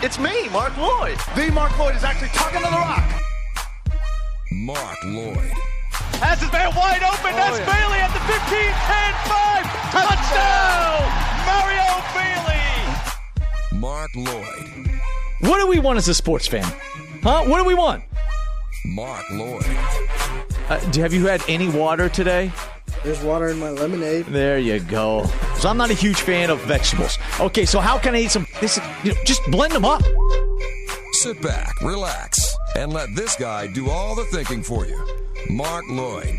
It's me, Mark Lloyd. The Mark Lloyd is actually talking to The Rock. Mark Lloyd. Has his man wide open. That's Bailey at the 15, 10, 5. Touchdown! Mario Bailey. Mark Lloyd. What do we want as a sports fan? Huh? What do we want? Mark Lloyd. Have you had any water today? There's water in my lemonade. There you go. So I'm not a huge fan of vegetables. Okay, so how can I eat some? Just blend them up. Sit back, relax, and let this guy do all the thinking for you. Mark Lloyd.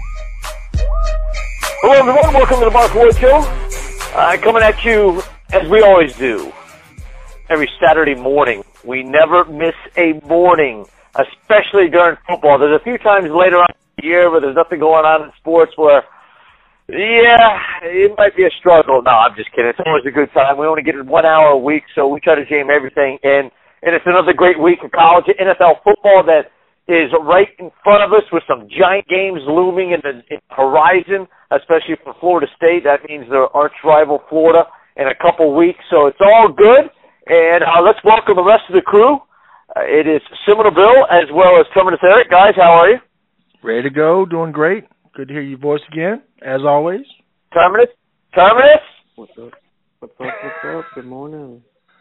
Hello, everyone. Welcome to the Mark Lloyd Show. Coming at you as we always do. Every Saturday morning. We never miss a morning, especially during football. There's a few times later on in the year where there's nothing going on in sports where, yeah, it might be a struggle. No, I'm just kidding. It's always a good time. We only get 1 hour a week, so we try to jam everything in. And it's another great week of college and NFL football that is right in front of us with some giant games looming in the horizon, especially for Florida State. That means their arch rival Florida in a couple weeks. So it's all good. And let's welcome the rest of the crew. It is Seminole Bill as well as Terminus Eric. Guys, how are you? Ready to go. Doing great. Good to hear your voice again, as always. Terminus? What's up? Good morning.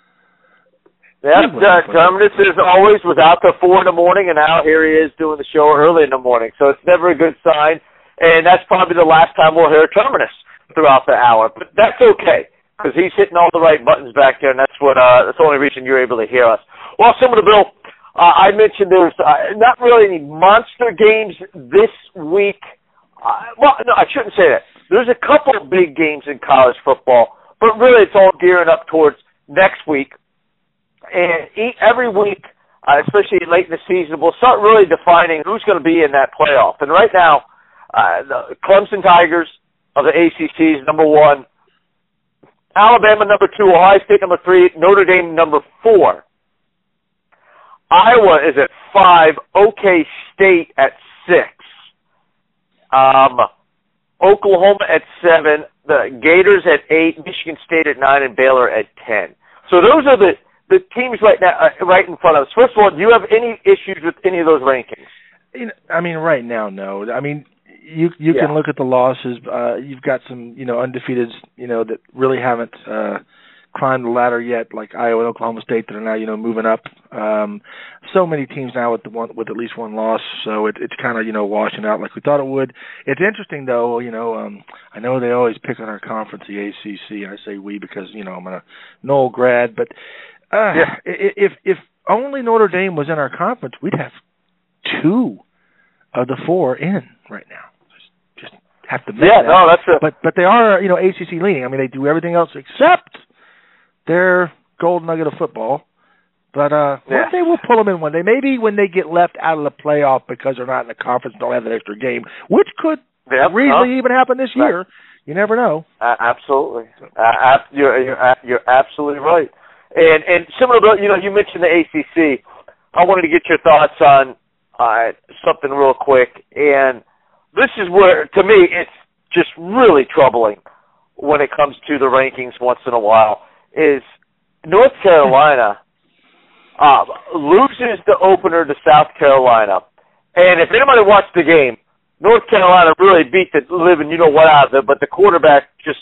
Yeah, Terminus, as always, was out till 4 in the morning, and now here he is doing the show early in the morning. So it's never a good sign, and that's probably the last time we'll hear Terminus throughout the hour. But that's okay, because he's hitting all the right buttons back there, and that's the only reason you're able to hear us. Well, Seminole Bill, I mentioned there's not really any monster games this week. Well, no, I shouldn't say that. There's a couple of big games in college football, but really it's all gearing up towards next week. And every week, especially late in the season, we'll start really defining who's going to be in that playoff. And right now, the Clemson Tigers of the ACC is number 1. Alabama number 2, Ohio State number 3, Notre Dame number 4. Iowa is at 5, OK State at 6. Oklahoma at 7, the Gators at 8, Michigan State at 9, and Baylor at 10. So those are the teams right now, right in front of us. First of all, do you have any issues with any of those rankings? I mean, right now, no. I mean, you can look at the losses. You've got some, undefeateds, that really haven't climbed the ladder yet, like Iowa and Oklahoma State, that are now, moving up. So many teams now with at least one loss, so it's kind of, washing out like we thought it would. It's interesting, though, I know they always pick on our conference, the ACC. I say we because, I'm a Knoll grad, but if only Notre Dame was in our conference, we'd have 2 of the 4 in right now. Just have to mention that. No, that's but they are, ACC leading. I mean, they do everything else except their gold nugget of football. But one day we'll pull them in one day. Maybe when they get left out of the playoff because they're not in the conference, don't have that extra game, which could reasonably even happen this year. You never know. Absolutely. You're absolutely right. And similar to, you mentioned the ACC. I wanted to get your thoughts on something real quick. And this is where, to me, it's just really troubling when it comes to the rankings once in a while, is North Carolina loses the opener to South Carolina. And if anybody watched the game, North Carolina really beat the living you-know-what out of it, but the quarterback just,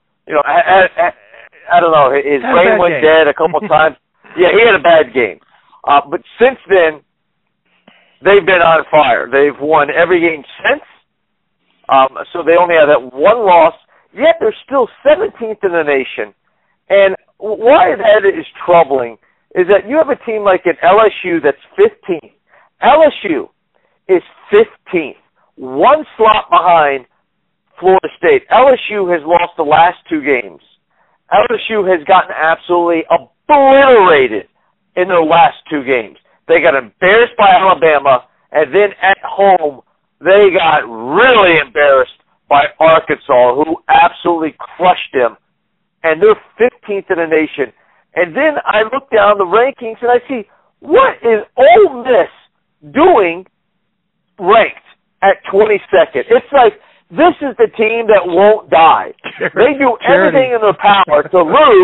I don't know, his brain went dead a couple of times. Yeah, he had a bad game. But since then, they've been on fire. They've won every game since. So they only have that one loss, yet they're still 17th in the nation. And why that is troubling is that you have a team like an LSU that's 15th. LSU is 15th, one slot behind Florida State. LSU has lost the last 2 games. LSU has gotten absolutely obliterated in their last 2 games. They got embarrassed by Alabama, and then at home, they got really embarrassed by Arkansas, who absolutely crushed them. And they're 15th in the nation. And then I look down the rankings, and I see, what is Ole Miss doing ranked at 22nd? It's like, this is the team that won't die. They do everything in their power to lose,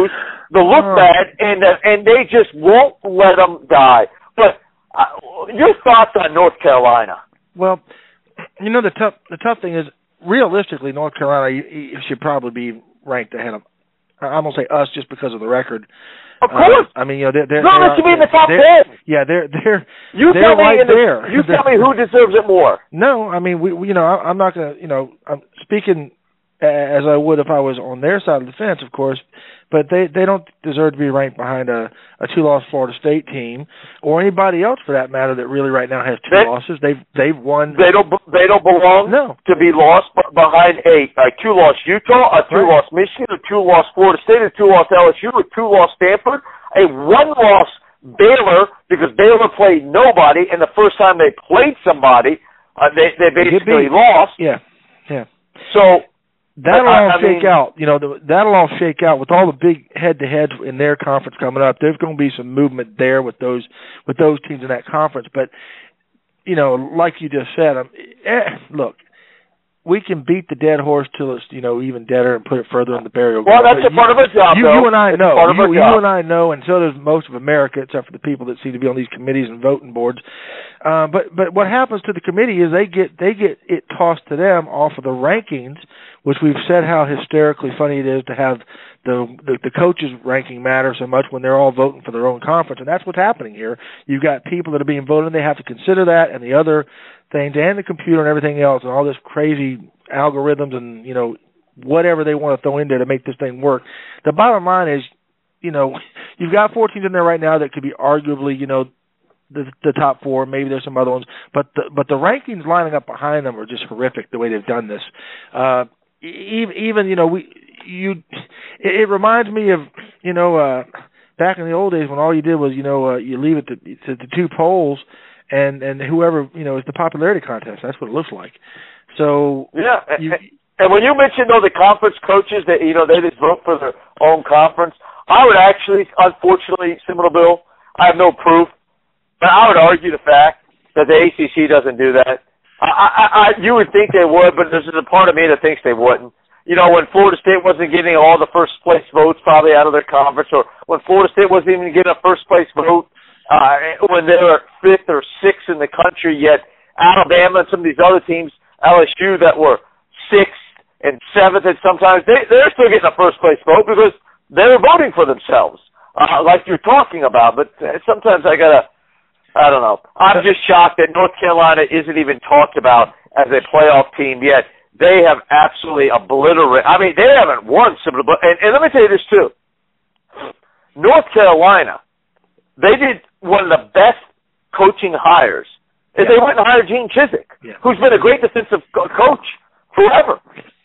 They'll look bad, and they just won't let them die. But your thoughts on North Carolina? Well, the tough thing is, realistically, North Carolina should probably be ranked ahead of. I'm gonna say us just because of the record. Of course. I mean, they should be in the top 10. Yeah, they're you they're tell me right there. You tell me who deserves it more. No, I mean, I'm not gonna, I'm speaking as I would if I was on their side of the fence, of course. But they don't deserve to be ranked behind a 2-loss Florida State team or anybody else for that matter that really right now has 2 losses. They've won. They don't belong to be lost behind a 2-loss Utah, a 2-loss Michigan, a 2-loss Florida State, a 2-loss LSU, a 2-loss Stanford, a 1-loss Baylor because Baylor played nobody, and the first time they played somebody, they basically lost. Yeah. So. That'll all shake out. That'll all shake out with all the big head-to-heads in their conference coming up. There's going to be some movement there with those teams in that conference. But like you just said, look, we can beat the dead horse till it's even deader and put it further in the burial ground. Well, that's a part of our job. You and I know. You and I know, and so does most of America, except for the people that seem to be on these committees and voting boards. But what happens to the committee is they get it tossed to them off of the rankings, which we've said how hysterically funny it is to have the coaches' ranking matter so much when they're all voting for their own conference, and that's what's happening here. You've got people that are being voted, and they have to consider that and the other things and the computer and everything else and all this crazy algorithms and whatever they want to throw in there to make this thing work. The bottom line is, you've got 4 teams in there right now that could be arguably, the top 4. Maybe there's some other ones, but the rankings lining up behind them are just horrific the way they've done this. It reminds me of back in the old days when all you did was you leave it to the 2 polls and whoever is the popularity contest. That's what it looks like. So yeah. And when you mentioned the conference coaches that they just vote for their own conference, I would actually, unfortunately, similar to Bill, I have no proof, but I would argue the fact that the ACC doesn't do that. You would think they would, but there's a part of me that thinks they wouldn't. When Florida State wasn't getting all the first place votes probably out of their conference, or when Florida State wasn't even getting a first place vote when they were 5th or 6th in the country, yet Alabama and some of these other teams, LSU, that were 6th and 7th, and sometimes they're still getting a first place vote because they're voting for themselves, like you're talking about. But sometimes I don't know. I'm just shocked that North Carolina isn't even talked about as a playoff team yet. They have absolutely obliterated. I mean, they haven't won some of the. And let me tell you this too. North Carolina, they did one of the best coaching hires. Is they went and hired Gene Chizik, who's been a great defensive coach forever.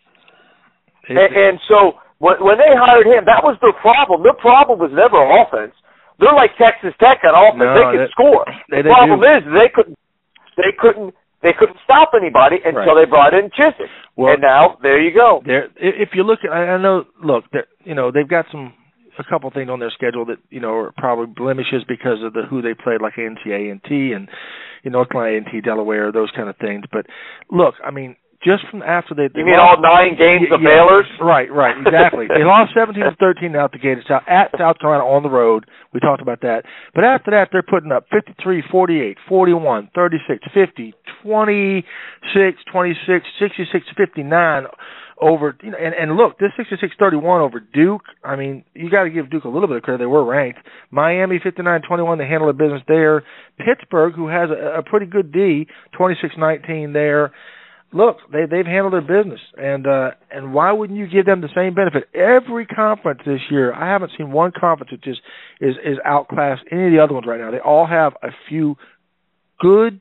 And so when they hired him, that was their problem. Their problem was never offense. They're like Texas Tech on offense. They could score. The problem is they couldn't stop anybody until they brought in Chizik. Well, and now there you go. If you look at, I know. Look, they've got a couple things on their schedule that are probably blemishes because of who they played, like NC A&T and North Carolina A&T, Delaware, those kind of things. But look, I mean, just from after they mean all 9 games of Baylor's? Right, exactly. They lost 17-13 out the gate at South Carolina on the road. We talked about that. But after that, they're putting up 53, 48, 41, 36, 50, 26, 26, 66, 59 over. And look, this 66-31 over Duke. I mean, you got to give Duke a little bit of credit. They were ranked. Miami 59-21. They handled their business there. Pittsburgh, who has a pretty good D, 26-19 there. Look, they've handled their business, and why wouldn't you give them the same benefit? Every conference this year, I haven't seen one conference that just is outclassed any of the other ones right now. They all have a few good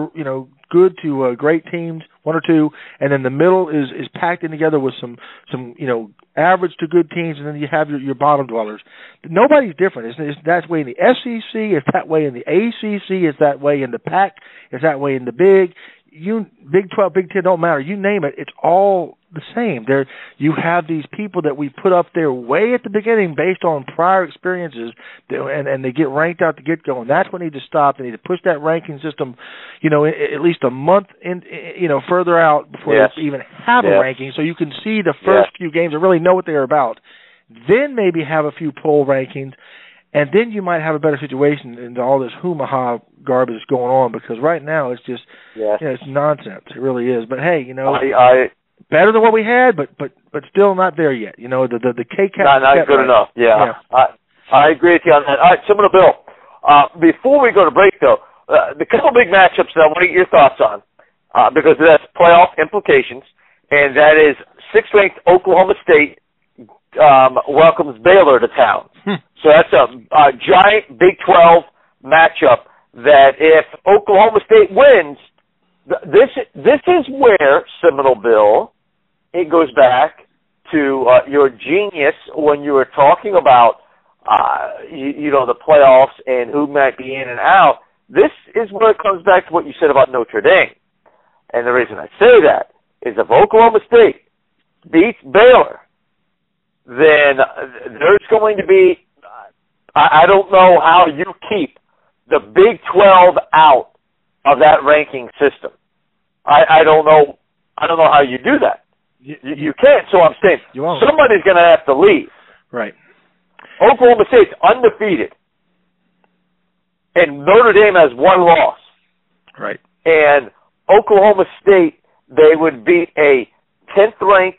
to great teams, 1 or 2, and then the middle is packed in together with some average to good teams, and then you have your bottom dwellers. Nobody's different. It's that way in the SEC. It's that way in the ACC. It's that way in the Pac. It's that way in the Big 12, Big 10, don't matter. You name it, it's all the same. You have these people that we put up there way at the beginning based on prior experiences, and they get ranked out to get going. That's what needs to stop. They need to push that ranking system, at least a month further out before they even have a ranking, so you can see the first few games and really know what they're about. then maybe have a few poll rankings, and then you might have a better situation into all this hoo-ha garbage going on, because right now it's just it's nonsense. It really is. But hey, better than what we had, but still not there yet. The KCAP not good enough. Yeah. I agree with you on that. All right, Seminole Bill. Before we go to break, though, the couple big matchups that I want to get your thoughts on, because that's playoff implications, and that is 6th-ranked Oklahoma State welcomes Baylor to town. So that's a giant Big 12 matchup that if Oklahoma State wins, this is where, Seminole Bill, it goes back to your genius when you were talking about the playoffs and who might be in and out. This is where it comes back to what you said about Notre Dame. And the reason I say that is if Oklahoma State beats Baylor, then there's going to be, I don't know how you keep the Big 12 out of that ranking system. I don't know how you do that. You can't, so I'm saying somebody's going to have to leave. Right. Oklahoma State's undefeated, and Notre Dame has one loss. Right. And Oklahoma State, they would beat a 10th-ranked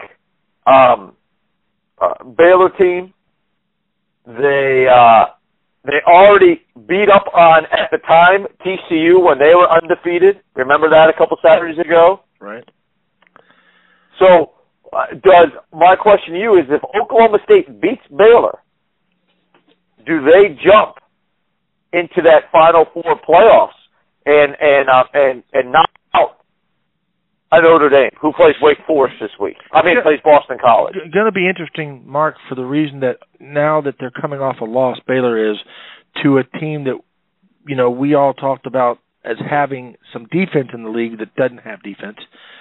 Baylor team. They already beat up on, at the time, TCU when they were undefeated. Remember that a couple Saturdays ago? Right. So, my question to you is, if Oklahoma State beats Baylor, do they jump into that Final Four playoffs and knock out a Notre Dame, who plays Wake Forest this week? Plays Boston College. It's going to be interesting, Mark, for the reason that now that they're coming off a loss, Baylor is, to a team that, we all talked about as having some defense in the league that doesn't have defense.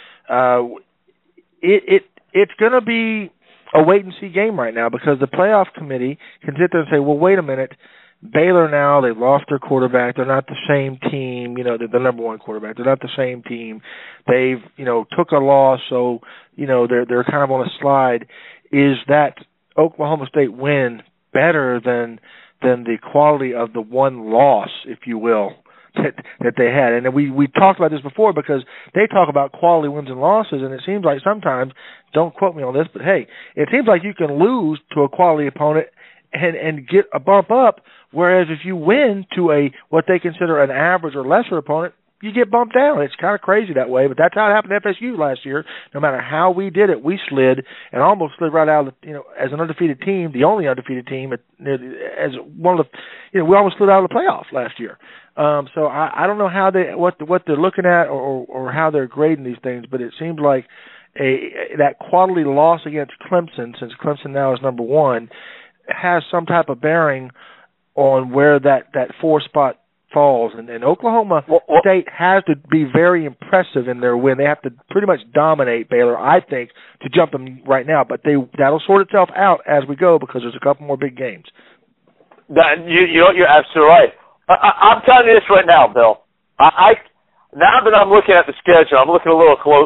It's going to be a wait-and-see game right now, because the playoff committee can sit there and say, well, wait a minute, Baylor now, they've lost their quarterback. They're not the same team. They're the number one quarterback. They're not the same team. They've, took a loss, so, they're kind of on a slide. Is that Oklahoma State win better than the quality of the one loss, if you will, that they had? And we talked about this before, because they talk about quality wins and losses, and it seems like sometimes, don't quote me on this, but hey, it seems like you can lose to a quality opponent and get a bump up, whereas if you win to what they consider an average or lesser opponent, you get bumped down. It's kind of crazy that way, but that's how it happened to FSU last year. No matter how we did it, we slid and almost slid right out of as an undefeated team, the only undefeated team as one of the, we almost slid out of the playoffs last year. So I don't know how what they're looking at or how they're grading these things, but it seems like that quality loss against Clemson, since Clemson now is number one, has some type of bearing on where that 4 spot falls. And Oklahoma State has to be very impressive in their win. They have to pretty much dominate Baylor, I think, to jump them right now. But that'll sort itself out as we go, because there's a couple more big games. You're absolutely right. I'm telling you this right now, Bill. Now that I'm looking at the schedule, I'm looking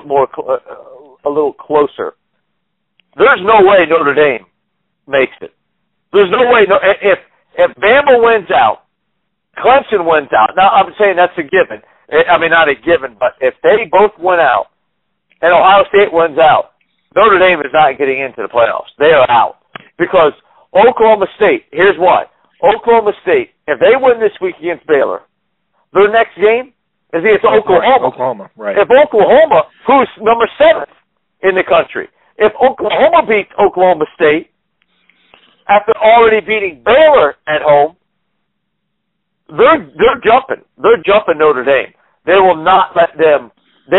a little closer. There's no way Notre Dame makes it. There's no way. If Bama wins out, Clemson wins out. Now, I'm saying that's a given. Not a given, but if they both win out and Ohio State wins out, Notre Dame is not getting into the playoffs. They are out. Because Oklahoma State, here's why. Oklahoma State, if they win this week against Baylor, their next game is against Oklahoma. Oklahoma, right. If Oklahoma, who's number 7th in the country, if Oklahoma beats Oklahoma State, after already beating Baylor at home, they're jumping. They're jumping Notre Dame. They will not let them.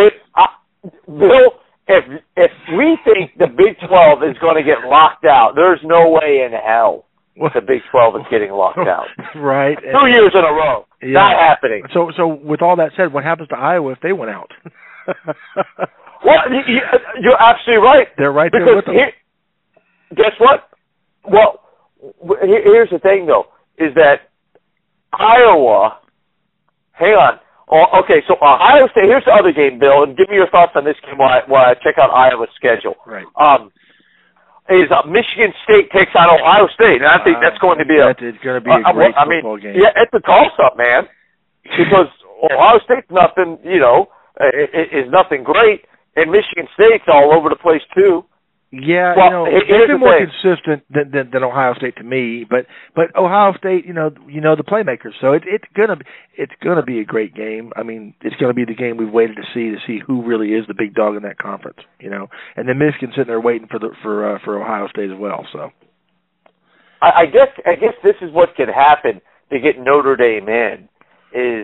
Bill, if we think the Big 12 is going to get locked out, there's no way in hell the Big 12 is getting locked out. Right. 2 years in a row. Yeah. Not happening. So with all that said, what happens to Iowa if they went out? Well, you're absolutely right. They're right there with them. Guess what? Well, here's the thing, though, is that Iowa, hang on. Okay, so Ohio State, here's the other game, Bill, and give me your thoughts on this game while I check out Iowa's schedule. Right. is Michigan State takes on Ohio State, and I think that's going to be a great football game. Yeah, it's a toss-up, man, because Ohio State's nothing, is nothing great, and Michigan State's all over the place too. Yeah, well, they've been more consistent than Ohio State to me, but Ohio State, the playmakers, so it's gonna be a great game. I mean, it's gonna be the game we've waited to see who really is the big dog in that conference, and then Michigan's sitting there waiting for Ohio State as well. So, I guess this is what could happen to get Notre Dame in is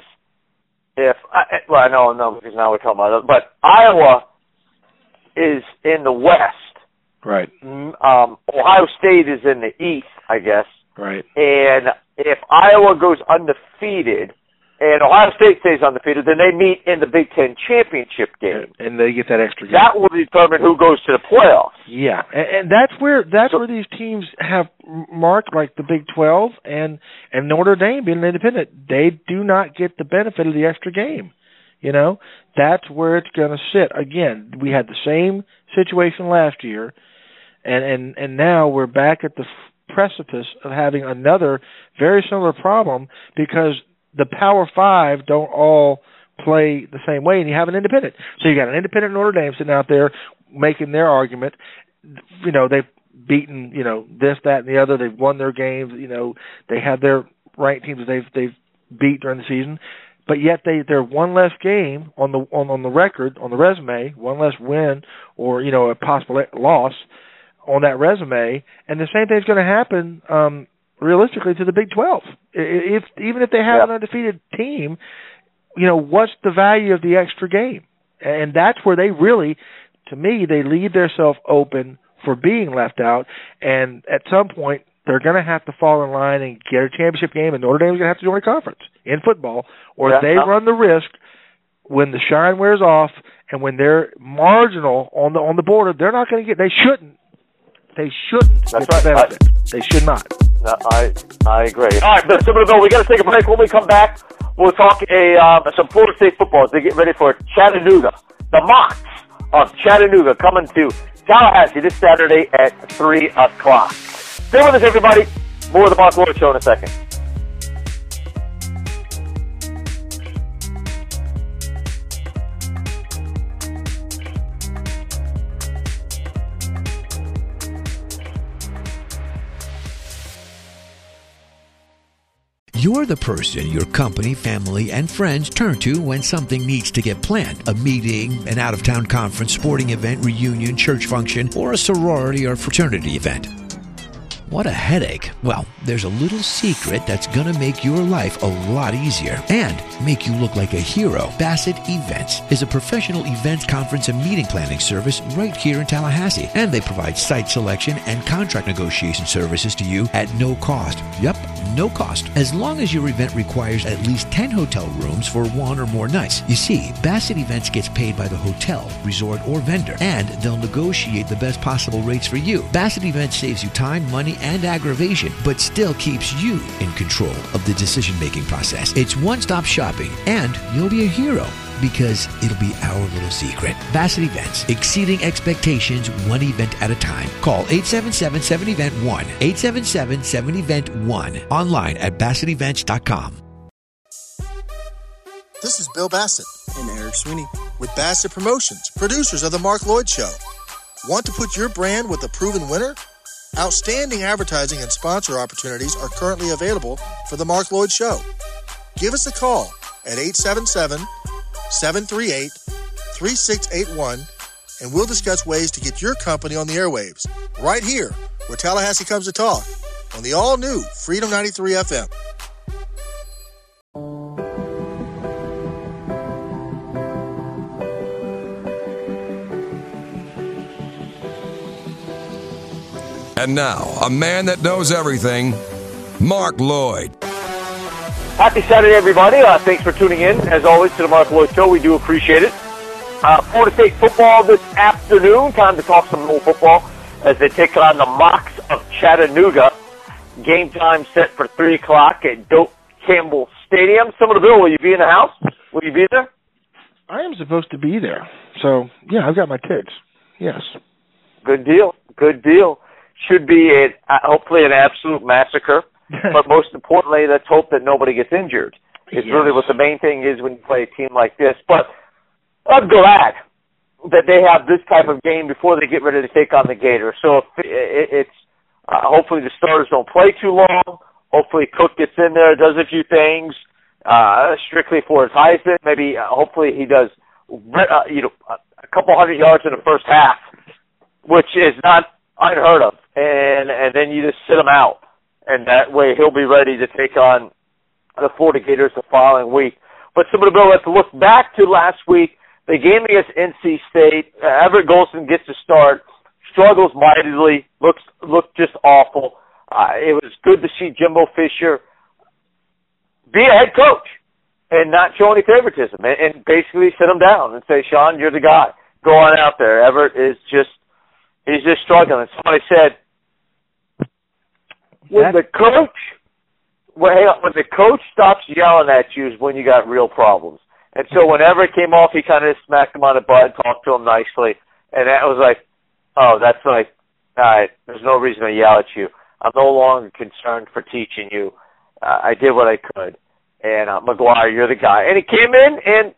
no, because now we're talking about it, but Iowa is in the West. Right. Ohio State is in the East, I guess. Right. And if Iowa goes undefeated and Ohio State stays undefeated, then they meet in the Big Ten championship game. And they get that extra game. That will determine who goes to the playoffs. Yeah. And that's where these teams have marked, like the Big 12 and Notre Dame being independent. They do not get the benefit of the extra game. That's where it's going to sit. Again, we had the same situation last year, and now we're back at the precipice of having another very similar problem because the Power Five don't all play the same way, and you have an independent. So you got an independent Notre Dame sitting out there making their argument. They've beaten, this, that, and the other. They've won their games. They have their ranked teams that they've beat during the season. But yet they're one less game on the record, on the resume, one less win or, a possible loss on that resume. And the same thing's going to happen, realistically, to the Big 12. Even if they have an undefeated team, what's the value of the extra game? And that's where they really, to me, they leave themselves open for being left out. And at some point, they're going to have to fall in line and get a championship game, and Notre Dame's going to have to join a conference in football, or they run the risk when the shine wears off and when they're marginal on the border, they're not going to get. They shouldn't get the benefit. They should not. No, I agree. All right, but Bill, we got to take a break. When we come back, we'll talk some Florida State football as they get ready for Chattanooga. The Mocs of Chattanooga coming to Tallahassee this Saturday at 3 o'clock. Stay with us, everybody. More of the Mark Lloyd Show in a second. You're the person your company, family, and friends turn to when something needs to get planned. A meeting, an out-of-town conference, sporting event, reunion, church function, or a sorority or fraternity event. What a headache. Well, there's a little secret that's going to make your life a lot easier and make you look like a hero. Bassett Events is a professional events, conference, and meeting planning service right here in Tallahassee. And they provide site selection and contract negotiation services to you at no cost. Yep, no cost. As long as your event requires at least 10 hotel rooms for one or more nights. You see, Bassett Events gets paid by the hotel, resort, or vendor, and they'll negotiate the best possible rates for you. Bassett Events saves you time, money, and aggravation, but still keeps you in control of the decision-making process. It's one-stop shopping, and you'll be a hero because it'll be our little secret. Bassett Events, exceeding expectations one event at a time. Call 877-7-EVENT-1, 877-7-EVENT-1, online at BassettEvents.com. This is Bill Bassett and Eric Sweeney with Bassett Promotions, producers of The Mark Lloyd Show. Want to put your brand with a proven winner? Outstanding advertising and sponsor opportunities are currently available for The Mark Lloyd Show. Give us a call at 877-738-3681, and we'll discuss ways to get your company on the airwaves, right here, where Tallahassee comes to talk, on the all-new Freedom 93 FM. And now, a man that knows everything, Mark Lloyd. Happy Saturday, everybody. Thanks for tuning in, as always, to the Mark Lloyd Show. We do appreciate it. Florida State football this afternoon. Time to talk some little football as they take on the Mocs of Chattanooga. Game time set for 3 o'clock at Doak Campbell Stadium. Bill, will you be in the house? Will you be there? I am supposed to be there. So, yeah, I've got my tickets. Yes. Good deal. Good deal. should be hopefully an absolute massacre. But most importantly, let's hope that nobody gets injured. It's really what the main thing is when you play a team like this. But I'm glad that they have this type of game before they get ready to take on the Gators. So it's hopefully the starters don't play too long. Hopefully Cook gets in there, does a few things strictly for his Heisman. Maybe hopefully he does a couple 100 yards in the first half, which is not unheard of. And then you just sit him out. And that way he'll be ready to take on the Florida Gators the following week. But Bill, let's look back to last week. The game against NC State. Everett Golson gets to start, struggles mightily, looked just awful. It was good to see Jimbo Fisher be a head coach and not show any favoritism and basically sit him down and say, Sean, you're the guy. Go on out there. Everett he's just struggling. Somebody said, when the coach stops yelling at you is when you got real problems. And so whenever it came off, he kind of smacked him on the butt, talked to him nicely. And that was like, oh, that's like, all right, there's no reason to yell at you. I'm no longer concerned for teaching you. I did what I could. And McGuire, you're the guy. And he came in and,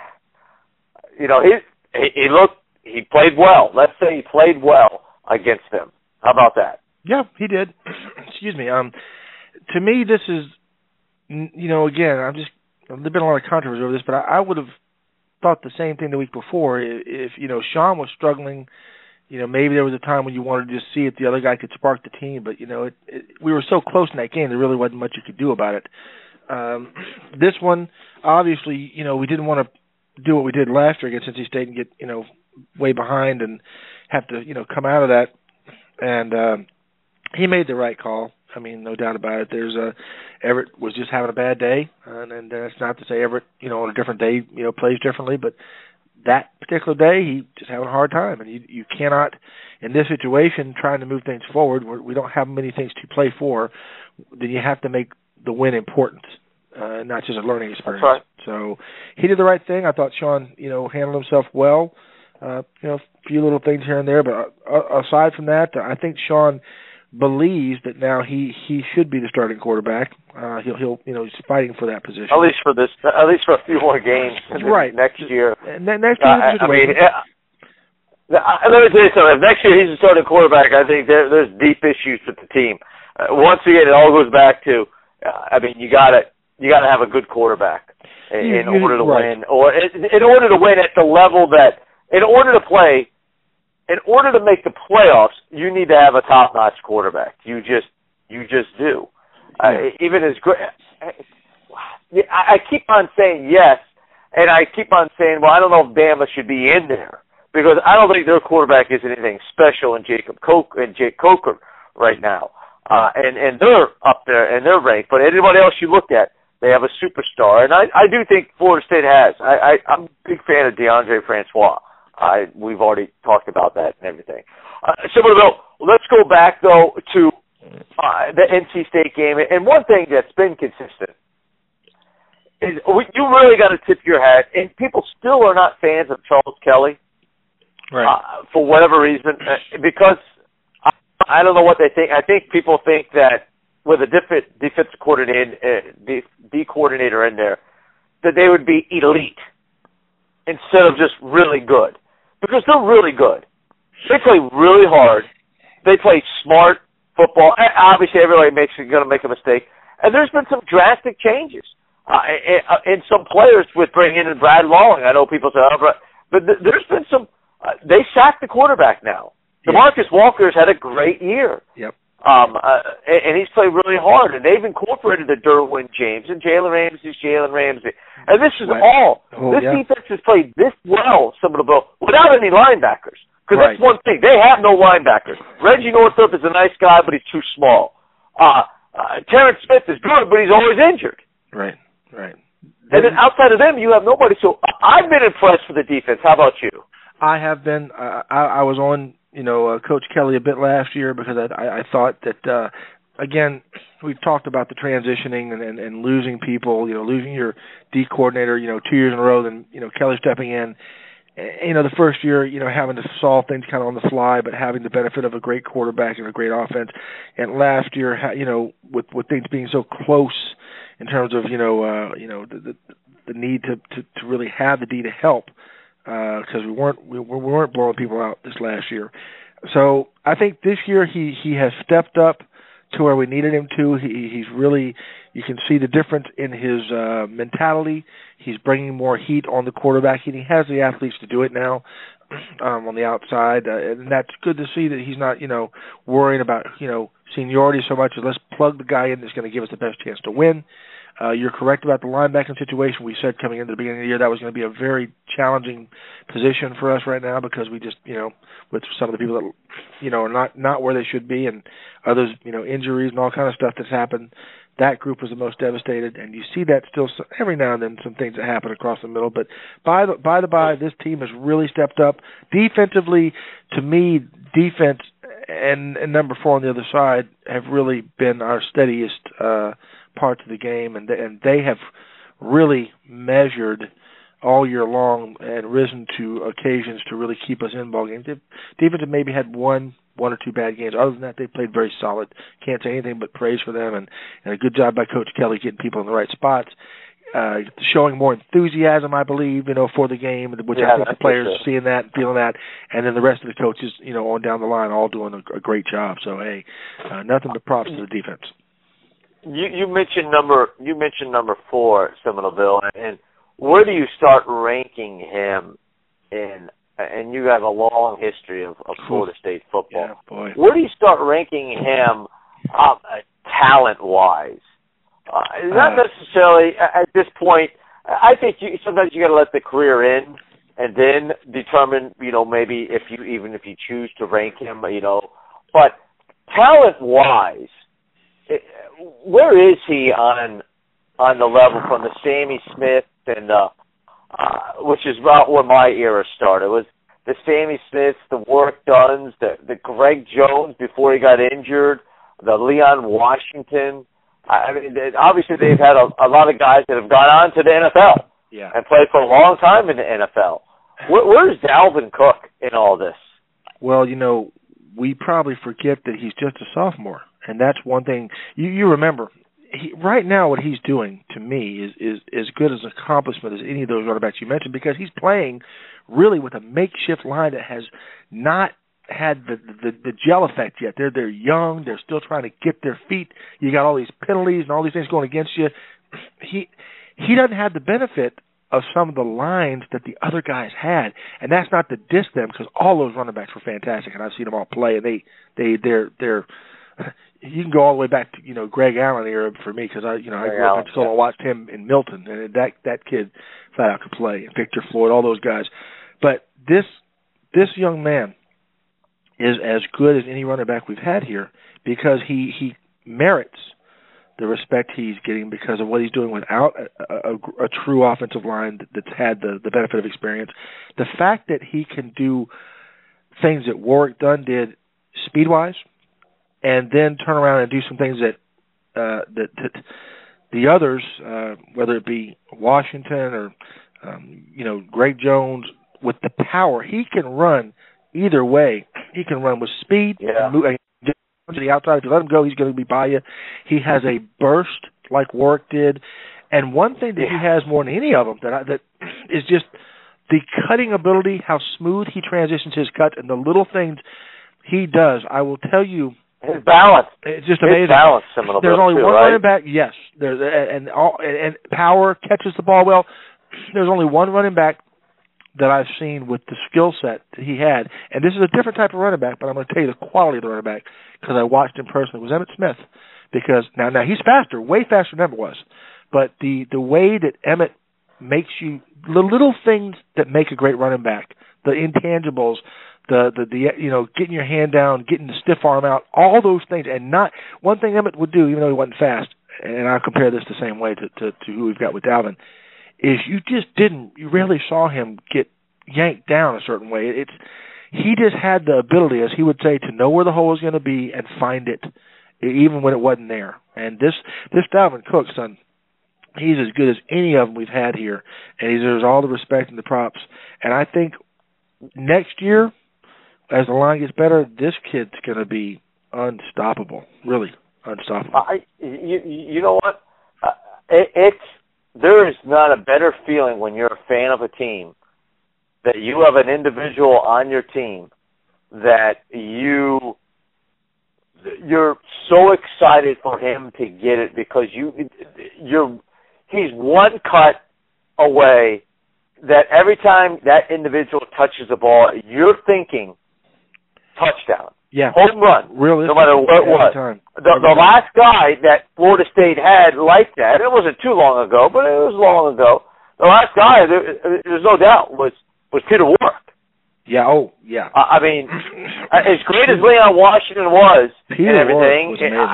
he played well. Let's say he played well against them. How about that? Yeah, he did. Excuse me. To me, this is, again, there's been a lot of controversy over this, but I would have thought the same thing the week before. If Sean was struggling, maybe there was a time when you wanted to just see if the other guy could spark the team, but, we were so close in that game, there really wasn't much you could do about it. This one, obviously, we didn't want to do what we did last year against NC State and get, way behind and have to, come out of that. And he made the right call. I mean, no doubt about it. Everett was just having a bad day, and that's not to say Everett, on a different day, plays differently, but that particular day, he just having a hard time, and you cannot, in this situation, trying to move things forward, we don't have many things to play for, then you have to make the win important, not just a learning experience. That's right. So he did the right thing. I thought Sean, handled himself well, a few little things here and there, but aside from that, I think Sean believes that now he should be the starting quarterback. He'll he's fighting for that position. At least for a few more games. Right. Next year. And next year, let me tell you something. If next year he's the starting quarterback, I think there's deep issues with the team. Once again, it all goes back to, you gotta have a good quarterback in order to win, or in order to win at the level that, in order to make the playoffs, you need to have a top-notch quarterback. You just do. Even as great, I keep on saying yes, and I keep on saying, well, I don't know if Bama should be in there because I don't think their quarterback is anything special in Jake Coker right now, and they're up there and they're ranked. But anybody else you look at, they have a superstar, and I do think Florida State has. I'm a big fan of DeAndre Francois. We've already talked about that and everything. Let's go back, though, to the NC State game. And one thing that's been consistent is you really got to tip your hat, and people still are not fans of Charles Kelly, right? For whatever reason, because I don't know what they think. I think people think that with a defensive coordinator in there, that they would be elite instead of just really good. Because they're really good. They play really hard. They play smart football. Obviously, everybody going to make a mistake. And there's been some drastic changes in some players with bringing in Brad Lawing. I know people say, but there's been some. They sacked the quarterback now. DeMarcus Walker's had a great year. Yep. And he's played really hard, and they've incorporated the Derwin James and Jalen Ramsey. And this is defense has played this well, without any linebackers. Because that's one thing. They have no linebackers. Reggie Northup is a nice guy, but he's too small. Terrence Smith is good, but he's always injured. Right. And then outside of them, you have nobody. So I've been impressed with the defense. How about you? I have been. I was on Coach Kelly a bit last year because I thought that, again, we've talked about the transitioning and losing people, losing your D coordinator, 2 years in a row, then, Kelly stepping in. the first year, having to solve things kind of on the fly, but having the benefit of a great quarterback and a great offense. And last year, with things being so close in terms of, the need to really have the D to help, because we weren't blowing people out this last year. So I think this year he has stepped up to where we needed him to. He's really, you can see the difference in his mentality. He's bringing more heat on the quarterback, and he has the athletes to do it now on the outside. And that's good to see that he's not, worrying about, seniority so much as let's plug the guy in that's going to give us the best chance to win. You're correct about the linebacking situation. We said coming into the beginning of the year that was going to be a very challenging position for us right now because we just, with some of the people that, are not where they should be, and others, injuries and all kind of stuff that's happened, that group was the most devastated. And you see that still every now and then, some things that happen across the middle. But by the by, this team has really stepped up. Defensively, to me, defense and number 4 on the other side have really been our steadiest parts of the game, and they have really measured all year long and risen to occasions to really keep us in ball games. Defense have maybe had one or two bad games. Other than that, they played very solid. Can't say anything but praise for them, and a good job by Coach Kelly getting people in the right spots, showing more enthusiasm, I believe, for the game, which I think the players are seeing that and feeling that, and then the rest of the coaches, on down the line, all doing a great job. So, hey, nothing but props to the defense. You mentioned number 4, Seminoleville, and where do you start ranking him in? And you have a long history of Florida State football. Yeah, boy. Where do you start ranking him talent-wise? Not necessarily at this point. I think sometimes you got to let the career in and then determine, maybe if you choose to rank him, But talent-wise, where is he on the level from the Sammy Smith and which is about where my era started? It was the Sammy Smiths, the Warwick Dunns, the Greg Jones before he got injured, the Leon Washington. I mean, obviously they've had a lot of guys that have gone on to the NFL and played for a long time in the NFL. Where's Dalvin Cook in all this? Well, we probably forget that he's just a sophomore. And that's one thing you remember. Right now, what he's doing to me is as good as an accomplishment as any of those running backs you mentioned, because he's playing really with a makeshift line that has not had the gel effect yet. They're young. They're still trying to get their feet. You got all these penalties and all these things going against you. He doesn't have the benefit of some of the lines that the other guys had, and that's not to diss them because all those running backs were fantastic, and I've seen them all play, and they're you can go all the way back to Greg Allen era for me because I grew up in school and watched him in Milton, and that kid flat out could play. And Victor Floyd, all those guys. But this young man is as good as any running back we've had here because he merits the respect he's getting because of what he's doing without a true offensive line that's had the benefit of experience. The fact that he can do things that Warwick Dunn did speed-wise, and then turn around and do some things that the others, whether it be Washington or Greg Jones, with the power, he can run either way. He can run with speed and move to the outside. If you let him go, he's going to be by you. He has a burst like Warwick did, and one thing that he has more than any of them that is just the cutting ability, how smooth he transitions his cut, and the little things he does. I will tell you. His balance. It's just amazing. His balance, there's only one right? running back. Yes, and power, catches the ball well. There's only one running back that I've seen with the skill set that he had, and this is a different type of running back. But I'm going to tell you the quality of the running back because I watched him personally. Was Emmitt Smith, because now he's faster, way faster than Emmitt was, but the way that Emmitt makes you the little things that make a great running back, the intangibles. The getting your hand down, getting the stiff arm out, all those things, and not one thing Emmitt would do, even though he wasn't fast, and I'll compare this the same way to who we've got with Dalvin, is you rarely saw him get yanked down a certain way. He just had the ability, as he would say, to know where the hole was going to be and find it, even when it wasn't there. And this Dalvin Cook, son, he's as good as any of them we've had here, and he deserves all the respect and the props. And I think next year, as the line gets better, this kid's going to be unstoppable, really unstoppable. You know what? There is not a better feeling when you're a fan of a team that you have an individual on your team that you're so excited for him to get it because he's one cut away that every time that individual touches the ball, you're thinking touchdown. Yeah. Home run. Realistic. No matter what it was. The last guy that Florida State had like that, it wasn't too long ago, but it was long ago. The last guy, there's no doubt, was Peter Warrick. Yeah, oh, yeah. I mean, as great as Leon Washington was Peter and everything,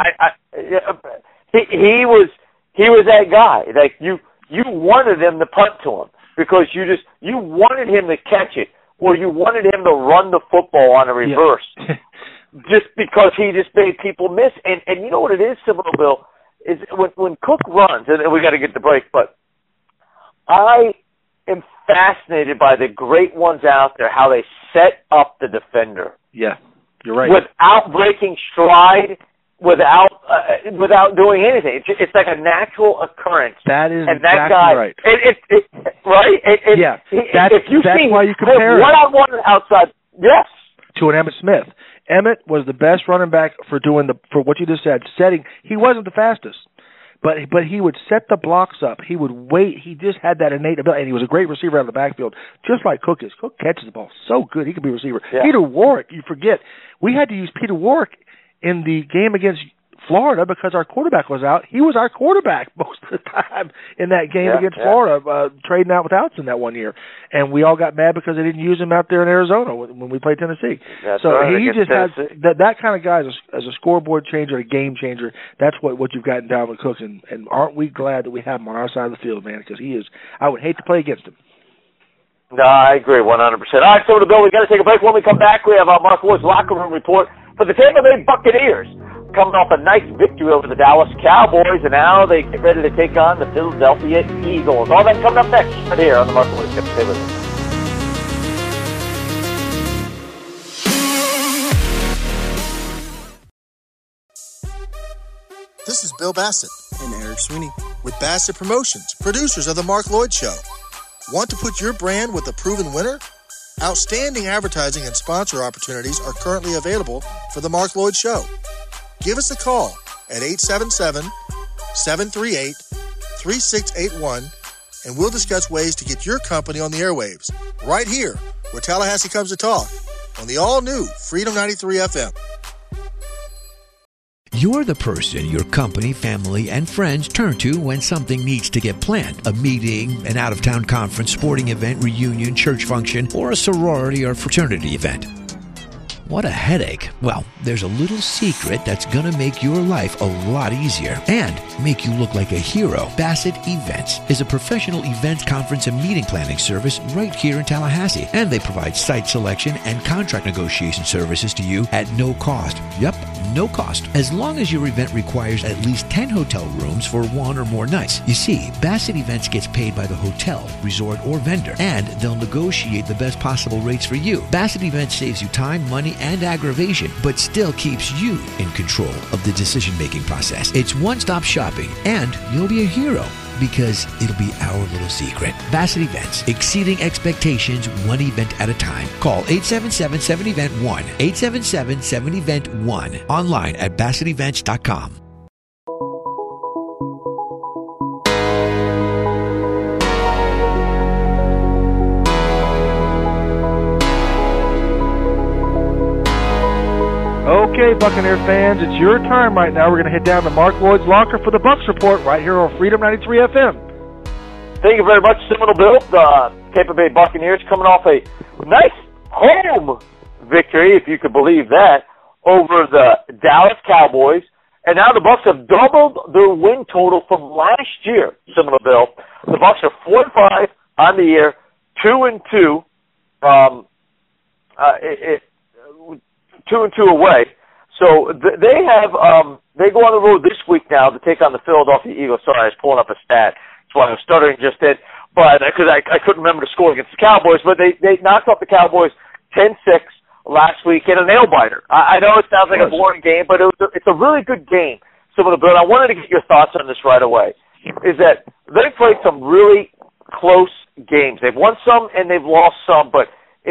he was that guy. Like you wanted him to punt to him because you wanted him to catch it, or you wanted him to run the football on a reverse, just because he just made people miss. And you know what it is, Seminole Bill, is when Cook runs, and we got to get the break, but I am fascinated by the great ones out there, how they set up the defender. Yeah, you're right. Without breaking stride, without doing anything. It's like a natural occurrence. That is and exactly that guy, right. Right? Yeah, if you that's see why you compare one-on-one outside, yes. To an Emmitt Smith. Emmitt was the best running back for what you just said, setting. He wasn't the fastest. But he would set the blocks up. He would wait. He just had that innate ability, and he was a great receiver out of the backfield, just like Cook is. Cook catches the ball so good. He could be a receiver. Yeah. Peter Warrick, you forget. We had to use Peter Warrick in the game against Florida because our quarterback was out. He was our quarterback most of the time in that game against Florida, trading out with Outson that one year. And we all got mad because they didn't use him out there in Arizona when we played Tennessee. That's right. He just has that kind of guy as a scoreboard changer, a game changer. That's what you've got in Dalvin Cook. And aren't we glad that we have him on our side of the field, man, because he is – I would hate to play against him. No, I agree 100%. All right, so to Bill, we got to take a break. When we come back, we have our Mark Woods locker room report for the Tampa Bay Buccaneers, coming off a nice victory over the Dallas Cowboys, and now they get ready to take on the Philadelphia Eagles. All that coming up next right here on the Mark Woods Show. Stay with us. This is Bill Bassett and Eric Sweeney with Bassett Promotions, producers of The Mark Lloyd Show. Want to put your brand with a proven winner? Outstanding advertising and sponsor opportunities are currently available for The Mark Lloyd Show. Give us a call at 877-738-3681, and we'll discuss ways to get your company on the airwaves, right here where Tallahassee comes to talk, on the all-new Freedom 93 FM. You're the person your company, family, and friends turn to when something needs to get planned. A meeting, an out-of-town conference, sporting event, reunion, church function, or a sorority or fraternity event. What a headache. Well, there's a little secret that's going to make your life a lot easier and make you look like a hero. Bassett Events is a professional events, conference, and meeting planning service right here in Tallahassee. And they provide site selection and contract negotiation services to you at no cost. Yep, no cost. As long as your event requires at least 10 hotel rooms for one or more nights. You see, Bassett Events gets paid by the hotel, resort, or vendor, and they'll negotiate the best possible rates for you. Bassett Events saves you time, money, and aggravation, but still keeps you in control of the decision-making process. It's one-stop shopping, and you'll be a hero because it'll be our little secret. Bassett Events, exceeding expectations one event at a time. Call 877-7-EVENT-1, 877-7-EVENT-1, online at BassettEvents.com. Okay, Buccaneer fans, it's your time right now. We're going to head down to Mark Lloyd's locker for the Bucs Report right here on Freedom 93 FM. Thank you very much, Seminole Bill. The Tampa Bay Buccaneers coming off a nice home victory, if you could believe that, over the Dallas Cowboys. And now the Bucs have doubled their win total from last year, Seminole Bill. The Bucs are 4-5 on the year, 2-2. 2-2 away. So they have they go on the road this week now to take on the Philadelphia Eagles. Sorry, I was pulling up a stat. That's why I was stuttering just then. but because I couldn't remember the score against the Cowboys, but they knocked off the Cowboys 10-6 last week in a nail-biter. I know it sounds like a boring game, but it's a really good game. So, Bill, I wanted to get your thoughts on this right away, is that they've played some really close games. They've won some and they've lost some, but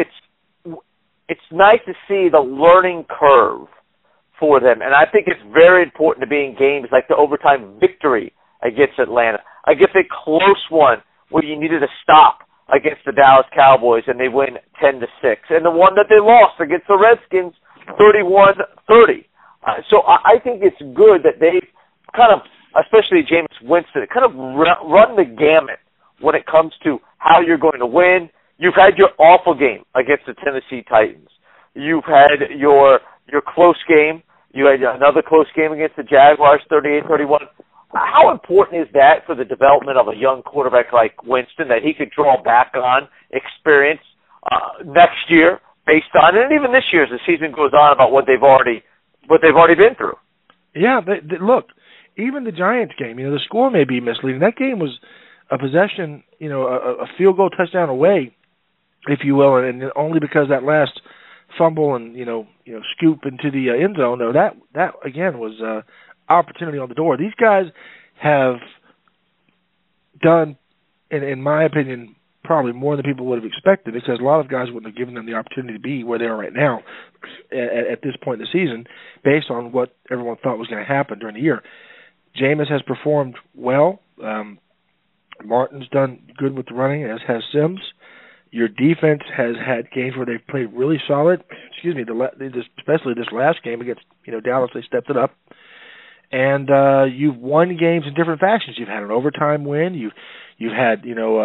it's nice to see the learning curve for them. And I think it's very important to be in games like the overtime victory against Atlanta, against a close one where you needed to stop against the Dallas Cowboys and they win 10-6, and the one that they lost against the Redskins 31-30. So I think it's good that they've kind of, especially Jameis Winston, kind of run the gamut when it comes to how you're going to win. You've had your awful game against the Tennessee Titans. You've had your close game. You had another close game against the Jaguars, 38-31. How important is that for the development of a young quarterback like Winston, that he could draw back on experience next year based on, and even this year as the season goes on, about what they've already been through? Yeah, look, even the Giants game, the score may be misleading. That game was a possession, a field goal touchdown away, if you will, and only because that last fumble and scoop into the end zone. No, that again was opportunity on the door. These guys have done, in my opinion, probably more than people would have expected, because a lot of guys wouldn't have given them the opportunity to be where they are right now at this point in the season, based on what everyone thought was going to happen during the year. Jameis has performed well. Martin's done good with the running, as has Sims. Your defense has had games where they've played really solid. Excuse me, especially this last game against Dallas, they stepped it up. And you've won games in different fashions. You've had an overtime win. You've had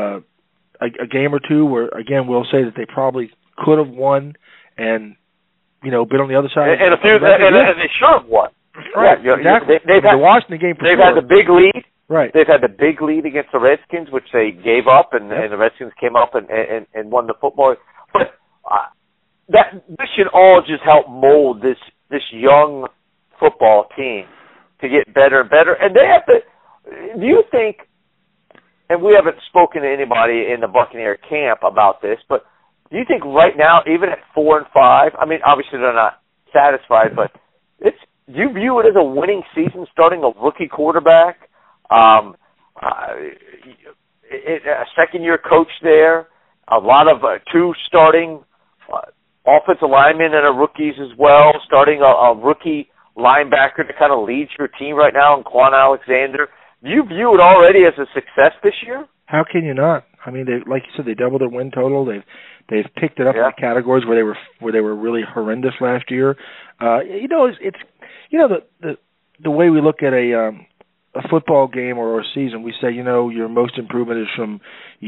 a game or two where, again, we'll say that they probably could have won and been on the other side. And a few, and they should have won. Right, yeah, exactly. They've had the Washington game. They've had the big lead. Right. They've had the big lead against the Redskins, which they gave up, and the Redskins came up and won the football. But this should all just help mold this young football team to get better and better. And they have to. Do you think? And we haven't spoken to anybody in the Buccaneer camp about this, but do you think right now, even at 4-5, I mean, obviously they're not satisfied, but do you view it as a winning season starting a rookie quarterback? A second-year coach there, a lot of two starting offensive linemen and rookies as well, starting a rookie linebacker to kind of lead your team right now in Quan Alexander. Do you view it already as a success this year? How can you not? I mean, like you said, they doubled their win total. They've picked it up in the categories where they were really horrendous last year. It's the way we look at a football game or a season. We say your most improvement is from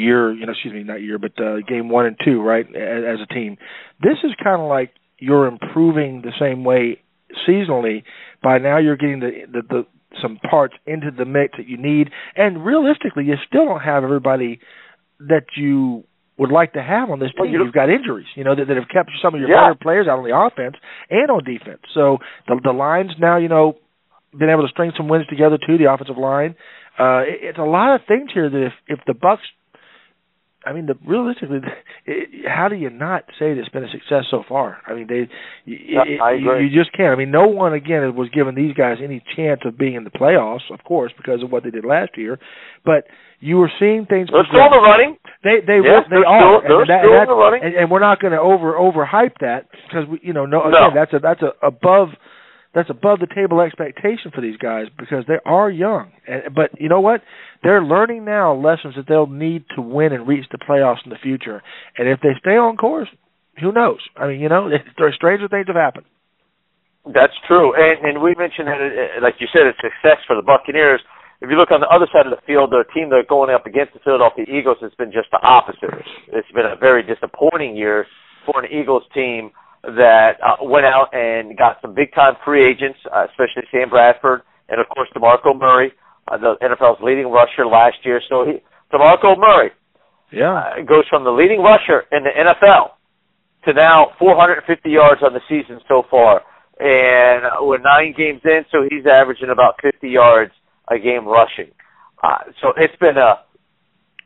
game 1 and 2, right? As a team, this is kind of like you're improving the same way seasonally. By now, you're getting the some parts into the mix that you need, and realistically, you still don't have everybody that you would like to have on this team. You've got injuries, that have kept some of your better players out on the offense and on defense. So the line's now, been able to string some wins together too, the offensive line. It's a lot of things here that if the Bucs, realistically, how do you not say that it's been a success so far? I mean, I agree. You just can't. I mean, no one, again, was giving these guys any chance of being in the playoffs, of course, because of what they did last year. But you were seeing things. They're still in the running. They are. They're still in the running. And we're not going to overhype that, because that's above the table expectation for these guys, because they are young. But you know what? They're learning now lessons that they'll need to win and reach the playoffs in the future. And if they stay on course, who knows? I mean, stranger things have happened. That's true. And we mentioned that, like you said, it's success for the Buccaneers. If you look on the other side of the field, the team they're going up against, the Philadelphia Eagles, has been just the opposite. It's been a very disappointing year for an Eagles team that went out and got some big-time free agents, especially Sam Bradford and, of course, DeMarco Murray, the NFL's leading rusher last year. So DeMarco Murray goes from the leading rusher in the NFL to now 450 yards on the season so far. And we're 9 games in, so he's averaging about 50 yards a game rushing. So it's been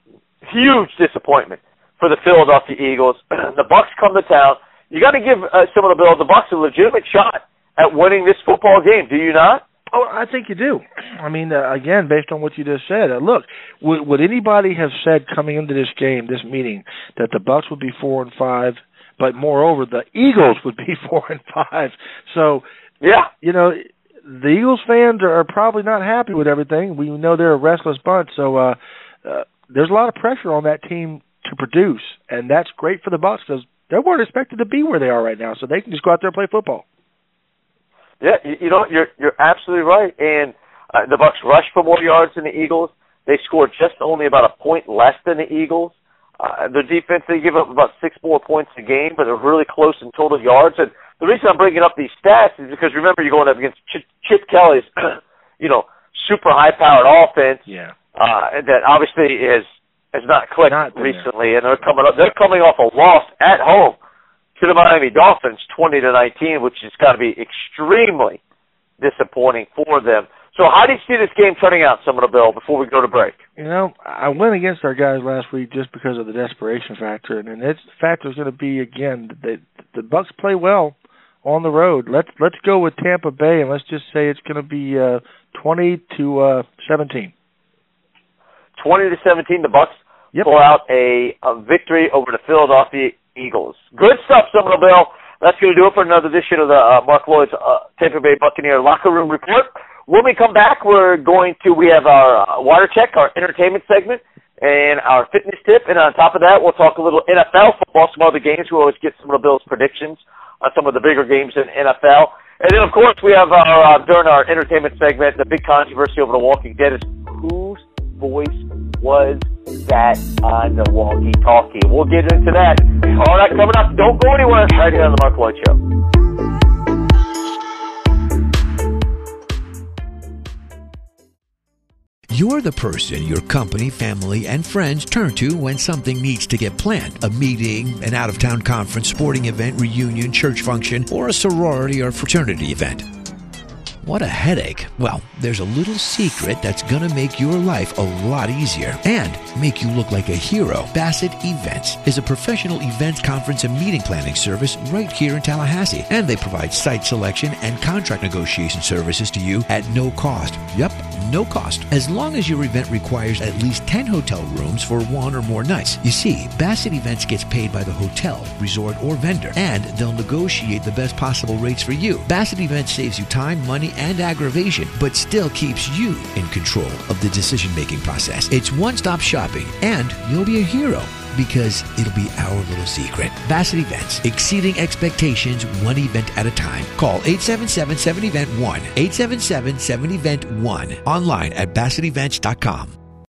huge disappointment for the Philadelphia Eagles. The Bucs come to town. You got to give some of the Bucs a legitimate shot at winning this football game, do you not? Oh, I think you do. I mean, again, based on what you just said, look, would anybody have said coming into this game, this meeting, that the Bucs would be 4-5, but moreover, the Eagles would be 4-5? So, yeah, you know, the Eagles fans are probably not happy with everything. We know they're a restless bunch, so there's a lot of pressure on that team to produce, and that's great for the Bucs because they weren't expected to be where they are right now, so they can just go out there and play football. Yeah, you know, you're absolutely right. And the Bucs rushed for more yards than the Eagles. They scored just only about a point less than the Eagles. The defense, they give up about 6 more points a game, but they're really close in total yards. And the reason I'm bringing up these stats is because, remember, you're going up against Chip Kelly's, you know, super high-powered offense. Yeah. That obviously has not clicked recently, and they're coming off a loss at home to the Miami Dolphins, 20-19, which has got to be extremely disappointing for them. So how do you see this game turning out, Bill, before we go to break? You know, I went against our guys last week just because of the desperation factor, and the factor is going to be, again, the Bucs play well on the road. Let's go with Tampa Bay, and let's just say it's going to be 20-17. 20-17, the Bucs pull out a victory over the Philadelphia Eagles. Good stuff, Bill. That's going to do it for another edition of the Mark Lloyd's Tampa Bay Buccaneer Locker Room Report. When we come back, we have our water check, our entertainment segment, and our fitness tip. And on top of that, we'll talk a little NFL football, some other games. We always get some of Bill's predictions on some of the bigger games in NFL. And then, of course, we have during our entertainment segment, the big controversy over The Walking Dead is whose voice was that on the walkie-talkie. We'll get into that. All that coming up. Don't go anywhere. Right here on the Mark Lloyd Show. You're the person your company, family, and friends turn to when something needs to get planned. A meeting, an out-of-town conference, sporting event, reunion, church function, or a sorority or fraternity event. What a headache. Well, there's a little secret that's going to make your life a lot easier and make you look like a hero. Bassett Events is a professional events, conference, and meeting planning service right here in Tallahassee. And they provide site selection and contract negotiation services to you at no cost. Yep, no cost. As long as your event requires at least 10 hotel rooms for 1 or more nights. You see, Bassett Events gets paid by the hotel, resort, or vendor, and they'll negotiate the best possible rates for you. Bassett Events saves you time, money, and aggravation, but still keeps you in control of the decision-making process. It's one-stop shopping, and you'll be a hero because it'll be our little secret. Bassett Events, exceeding expectations one event at a time. Call 877-7-EVENT-1, 877-7-EVENT-1, online at BassettEvents.com.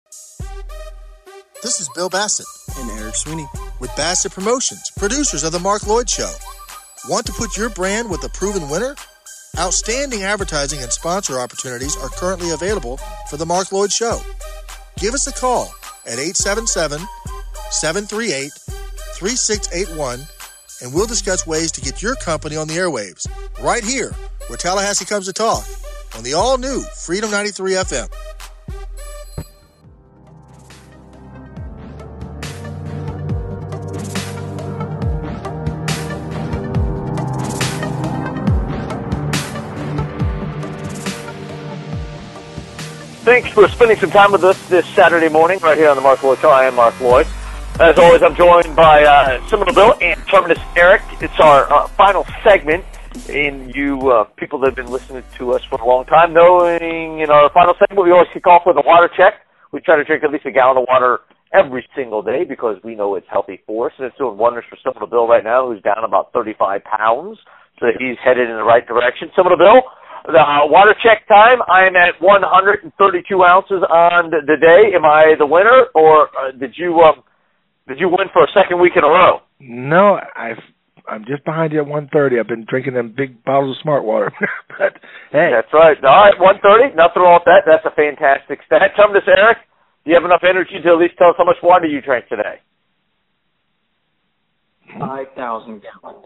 This is Bill Bassett and Eric Sweeney with Bassett Promotions, producers of The Mark Lloyd Show. Want to put your brand with a proven winner? Outstanding advertising and sponsor opportunities are currently available for The Mark Lloyd Show. Give us a call at 877-738-3681, and we'll discuss ways to get your company on the airwaves right here where Tallahassee comes to talk on the all-new Freedom 93 FM. Thanks for spending some time with us this Saturday morning right here on the Mark Lloyd Show. I am Mark Lloyd. As always, I'm joined by Seminole Bill and Terminus Eric. It's our final segment, and you people that have been listening to us for a long time, knowing in our final segment we always kick off with a water check. We try to drink at least a gallon of water every single day because we know it's healthy for us, and it's doing wonders for Seminole Bill right now, who's down about 35 pounds, so he's headed in the right direction. Seminole Bill, the water check time, I am at 132 ounces on the day. Am I the winner, or did you win for a second week in a row? No, I'm just behind you at 130. I've been drinking them big bottles of Smart Water. But hey, that's right. All right, 130. Nothing wrong with that. That's a fantastic stat. Tell me this, Eric. Do you have enough energy to at least tell us how much water you drank today? 5,000 gallons.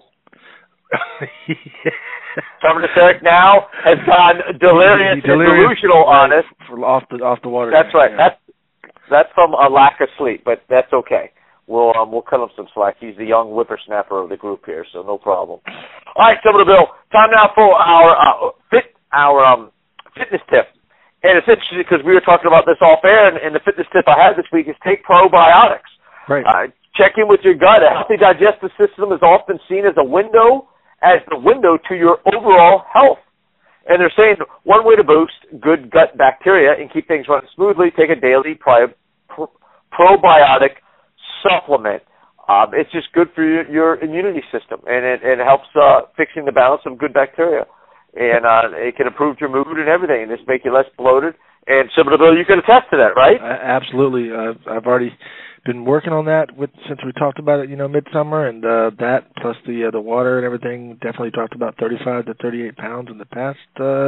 Terminus Eric now has gone delirious and delusional on us. Off the water. That's right. Yeah. That's from a lack of sleep, but that's okay. We'll cut him some slack. He's the young whippersnapper of the group here, so no problem. All right, Bill. Time now for our fitness tip. And it's interesting because we were talking about this off air, and the fitness tip I had this week is take probiotics. Right. Check in with your gut. A healthy digestive system is often seen as the window to your overall health. And they're saying one way to boost good gut bacteria and keep things running smoothly, take a daily probiotic supplement. It's just good for your immunity system, and it helps fixing the balance of good bacteria. And it can improve your mood and everything, and just make you less bloated. And Bill, you can attest to that, right? Absolutely. I've already been working on that since we talked about it, midsummer, and that plus the water and everything. Definitely talked about 35 to 38 pounds in the past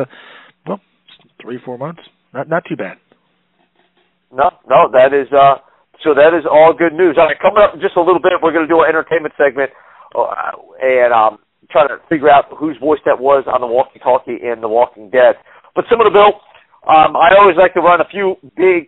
3-4 months. Not too bad. No, that is so that is all good news. All right, coming up in just a little bit, we're going to do an entertainment segment and try to figure out whose voice that was on the walkie-talkie in The Walking Dead. But Bill, I always like to run a few of the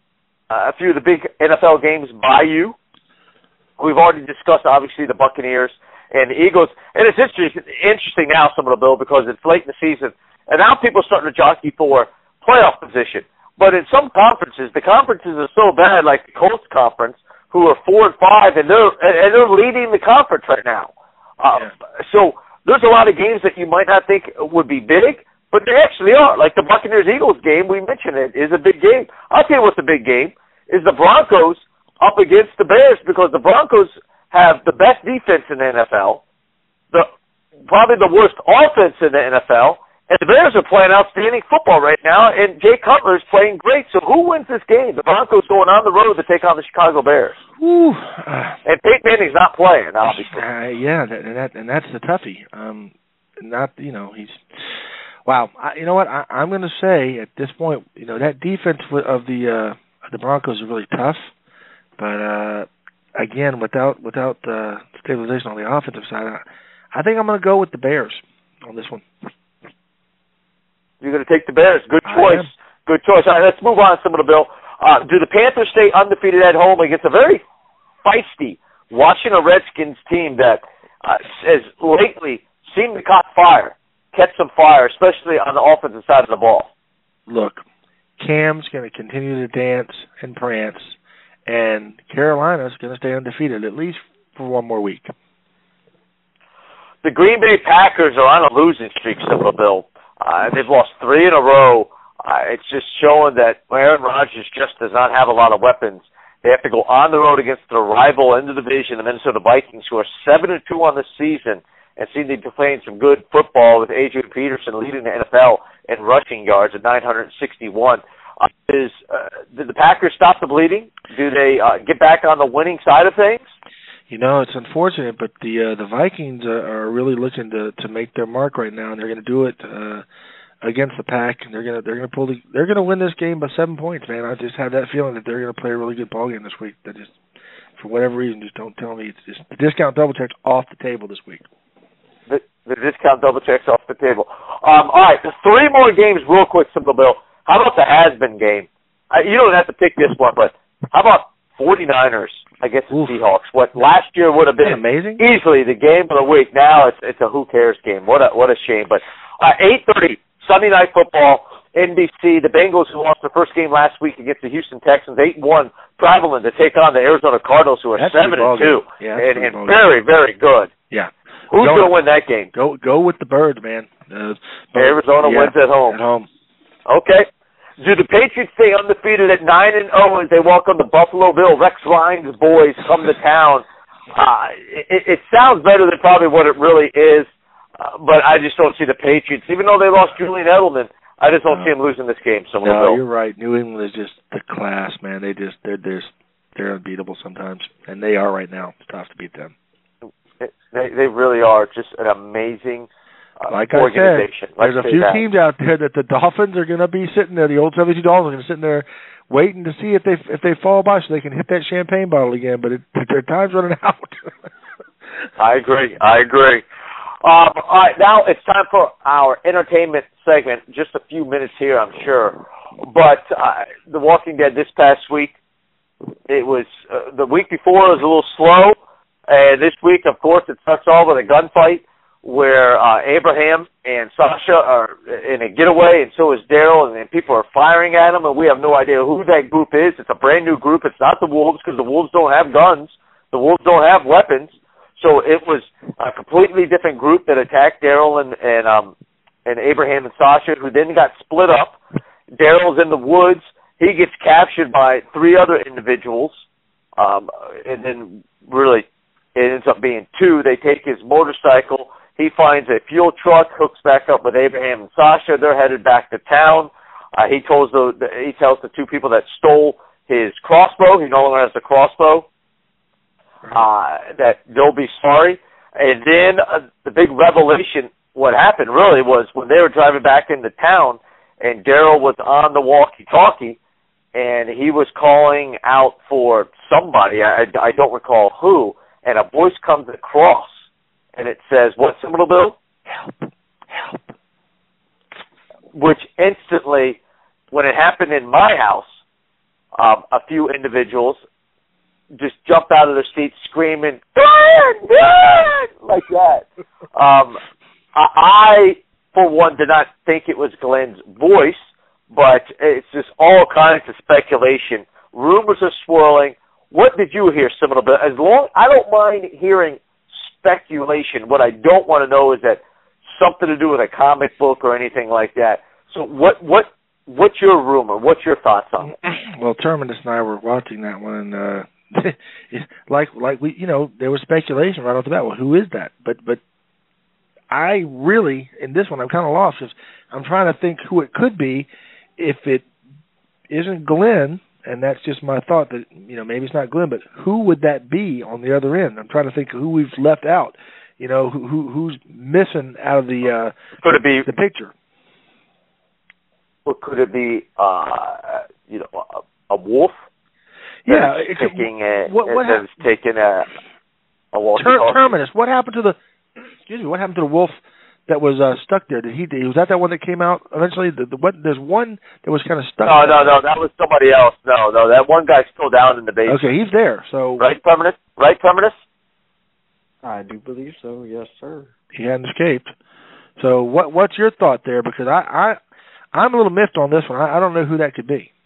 big NFL games by you. We've already discussed, obviously, the Buccaneers and the Eagles. And it's interesting now, Bill, because it's late in the season. And now people are starting to jockey for playoff position. But in some conferences, the conferences are so bad, like the Colts conference, who are 4-5, and they're leading the conference right now. So there's a lot of games that you might not think would be big, but they actually are. Like the Buccaneers-Eagles game, we mentioned it, is a big game. I'll tell you what's a big game, is the Broncos up against the Bears, because the Broncos have the best defense in the NFL, probably the worst offense in the NFL, and the Bears are playing outstanding football right now, and Jay Cutler is playing great. So who wins this game? The Broncos going on the road to take on the Chicago Bears. And Peyton Manning's not playing, obviously. And that's the toughie. He's wow. You know what? I'm going to say at this point, that defense of the Broncos is really tough. But again, without stabilization on the offensive side, I think I'm going to go with the Bears on this one. You're going to take the Bears. Good choice. Good choice. All right, let's move on, Bill. Do the Panthers stay undefeated at home against a very feisty Washington Redskins team that has lately seemed to catch some fire, especially on the offensive side of the ball? Look, Cam's going to continue to dance and prance, and Carolina's going to stay undefeated at least for one more week. The Green Bay Packers are on a losing streak, Bill. They've lost 3 in a row. It's just showing that Aaron Rodgers just does not have a lot of weapons. They have to go on the road against their rival in the division, the Minnesota Vikings, who are 7-2 on the season and seem to be playing some good football with Adrian Peterson leading the NFL in rushing yards at 961. Did the Packers stop the bleeding? Do they get back on the winning side of things? It's unfortunate, but the Vikings are really looking to make their mark right now, and they're going to do it against the Pack. And they're going to win this game by 7 points, man. I just have that feeling that they're going to play a really good ball game this week. That just, for whatever reason, just don't tell me. It's just the discount double check's off the table this week. The discount double check's off the table. All right, 3 more games real quick, Bill. How about the has-been game? You don't have to pick this one, but how about 49ers against the Seahawks? What last year would have been amazing, easily the game of the week. Now it's a who cares game. What a shame. But 8:30 Sunday Night Football, NBC. The Bengals, who lost their first game last week against the Houston Texans, 8-1, traveling to take on the Arizona Cardinals, who are 7-2 and very, very good. Yeah. Who's going to win that game? Go with the Birds, man. Arizona wins at home. At home. Okay. Do the Patriots stay undefeated at 9-0 as they welcome the Buffalo Bill, Rex Ryan's boys, come to town? It sounds better than probably what it really is, but I just don't see the Patriots, even though they lost Julian Edelman, I just don't see them losing this game. No, you're right. New England is just the class, man. They're unbeatable sometimes, and they are right now. It's tough to beat them. They really are just an amazing like I organization. said, there's a few teams out there that the Dolphins are going to be sitting there. The old 72 Dolphins are going to be sitting there waiting to see if they fall by so they can hit that champagne bottle again. But their time's running out. I agree. All right, now it's time for our entertainment segment. Just a few minutes here, I'm sure. But The Walking Dead this past week, it was the week before it was a little slow, and this week, of course, it starts off with a gunfight where Abraham and Sasha are in a getaway, and so is Daryl, and people are firing at them, and we have no idea who that group is. It's a brand new group. It's not the Wolves, because the Wolves don't have guns. The Wolves don't have weapons. So it was a completely different group that attacked Daryl and Abraham and Sasha, who then got split up. Daryl's in the woods. He gets captured by 3 other individuals, and then really it ends up being 2. They take his motorcycle. He finds a fuel truck, hooks back up with Abraham and Sasha. They're headed back to town. He tells the 2 people that stole his crossbow. He no longer has the crossbow. That they'll be sorry. And then the big revelation, what happened really was when they were driving back into town, and Daryl was on the walkie-talkie, and he was calling out for somebody. I don't recall who. And a voice comes across, and it says, "What, Seminole Bill?" "Help, help." Which instantly, when it happened in my house, a few individuals just jumped out of their seats screaming, "Glenn! Glenn!" like that. I, for one, did not think it was Glenn's voice, but it's just all kinds of speculation. Rumors are swirling. What did you hear, Seminole Bill? I don't mind hearing speculation. What I don't want to know is that something to do with a comic book or anything like that. So what's your rumor? What's your thoughts on it? Well, Terminus and I were watching that one, and like we, there was speculation right off the bat. Well, who is that? But I really, in this one, I'm kind of lost because I'm trying to think who it could be. If it isn't Glenn, and that's just my thought that, maybe it's not Glenn, but who would that be on the other end? I'm trying to think who we've left out, who's missing out of the could it be the picture? Or could it be, a wolf? Yeah, taking a walkie-talkie. Terminus. What happened to the wolf that was stuck there? Was that one that came out eventually? There's one that was kind of stuck. No, that was somebody else. No, that one guy's still down in the basement. Okay, he's there. So right, Terminus? I do believe so. Yes, sir. He hadn't escaped. So what's your thought there? Because I'm a little miffed on this one. I don't know who that could be.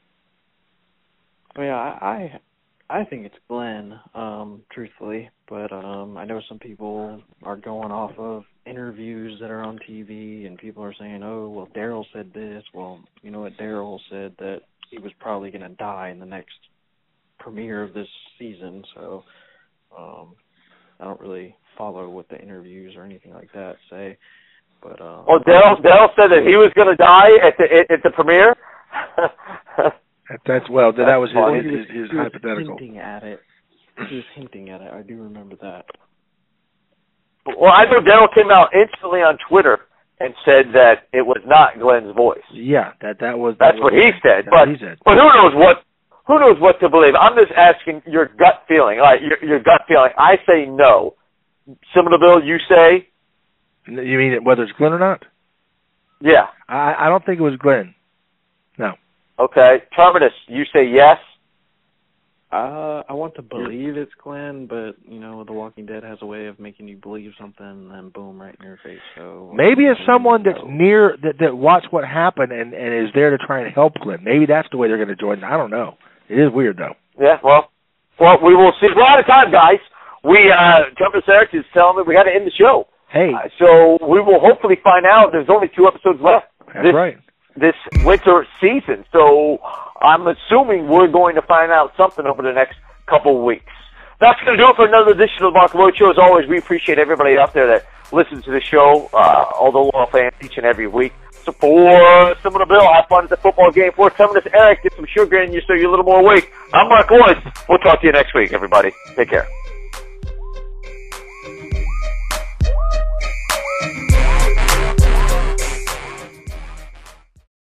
Well, yeah, I think it's Glenn, truthfully, but I know some people are going off of interviews that are on TV, and people are saying, "Oh, well, Daryl said this." Well, you know what? Daryl said that he was probably going to die in the next premiere of this season, so I don't really follow what the interviews or anything like that say. But well, Daryl said that he was going to die at the premiere. That was his hypothetical. He was hinting at it. I do remember that. Well, I know Daryl came out instantly on Twitter and said that it was not Glenn's voice. Yeah, that's what he said. But who knows what to believe? I'm just asking your gut feeling. All right, your gut feeling. I say no. Seminole Bill, you say? You mean whether it's Glenn or not? Yeah. I don't think it was Glenn. No. Okay. Terminus, you say yes? I want to believe it's Glenn, but, The Walking Dead has a way of making you believe something and then boom, right in your face. So maybe it's someone that's near, that watched what happened and is there to try and help Glenn. Maybe that's the way they're going to join. I don't know. It is weird, though. Yeah, well, we will see. We're out of time, guys. Terminus Eric is telling me we got to end the show. Hey. So we will hopefully find out. There's only 2 episodes left. That's right. This winter season. So I'm assuming we're going to find out something over the next couple of weeks. That's going to do it for another edition of the Mark Lloyd Show. As always, we appreciate everybody out there that listens to the show, all the loyal fans each and every week. So for Seminole Bill, have fun at the football game. For Terminus Eric, get some sugar in you so you're a little more awake. I'm Mark Lloyd. We'll talk to you next week, everybody. Take care.